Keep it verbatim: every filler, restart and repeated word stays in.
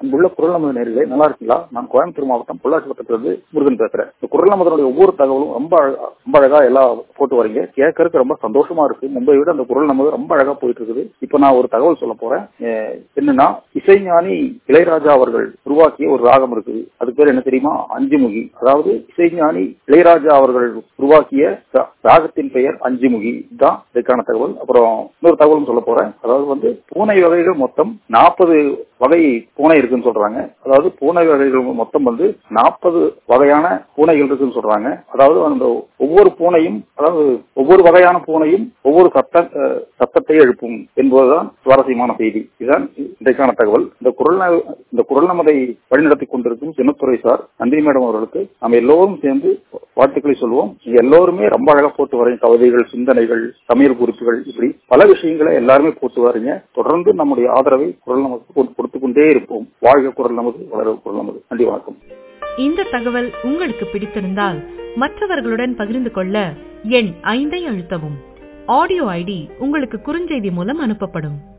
அங்குள்ள குரல் நமது நேர்களே நல்லா இருக்கீங்களா? நான் கோயம்புத்தூர் மாவட்டம் பொள்ளாச்சி வட்டத்திலிருந்து முருகன் பேசுறேன். இந்த குரல் நமதனுடைய ஒவ்வொரு தகவலும் ரொம்ப ரொம்ப அழகா எல்லாம் போட்டு வரீங்க. கேட்கறதுக்கு ரொம்ப சந்தோஷமா இருக்கு. முன்பை விட அந்த குரல் நமது ரொம்ப அழகா போயிட்டு இருக்குது. இப்ப நான் ஒரு தகவல் சொல்ல போறேன். என்னன்னா, இசைஞானி இளையராஜா அவர்கள் உருவாக்கிய ஒரு ராகம் இருக்குது. அது பேர் என்ன தெரியுமா? அஞ்சுமுகி. அதாவது இசைஞானி இளையராஜா அவர்கள் உருவாக்கிய ராகத்தின் பெயர் அஞ்சுமுகி தான் இதுக்கான தகவல். அப்புறம் இன்னொரு தகவலும் சொல்ல போறேன். அதாவது வந்து பூனை வகைகள் மொத்தம் நாற்பது வகை பூனை இருக்குன்னு சொல்றாங்க. அதாவது பூனை வகைகள் மொத்தம் வந்து நாற்பது வகையான பூனைகள் இருக்குன்னு சொல்றாங்க. அதாவது அந்த ஒவ்வொரு பூனையும், அதாவது ஒவ்வொரு வகையான பூனையும் ஒவ்வொரு சத்த சத்தத்தை எழுப்பும் என்பதுதான் சுவாரஸ்யமான செய்தி. இதுதான் இன்றைக்கான தகவல். இந்த குரல் இந்த குரல் நமதை வழிநடத்திக் கொண்டிருக்கும் சின்னத்துறை சார், நன்றி மேடம் அவர்களுக்கு நம்ம எல்லோரும் சேர்ந்து வாழ்த்துக்களை சொல்வோம். எல்லோருமே ரொம்ப அழகா போட்டு வரீங்க. கவிதைகள், சிந்தனைகள், சமையல் குறிப்புகள், இப்படி பல விஷயங்களை எல்லாருமே போட்டு வரீங்க. தொடர்ந்து நம்முடைய ஆதரவை குரல் நமக்கு கொடுத்துக் கொண்டே இருப்போம். வாழ்க குரல் நமது, வளர குரல் நமது. நன்றி, வணக்கம். இந்த தகவல் உங்களுக்கு பிடித்திருந்தால் மற்றவர்களுடன் பகிர்ந்து கொள்ள எண் ஐந்தை அழுத்தவும். ஆடியோ ஐடி உங்களுக்கு குறுஞ்செய்தி மூலம் அனுப்பப்படும்.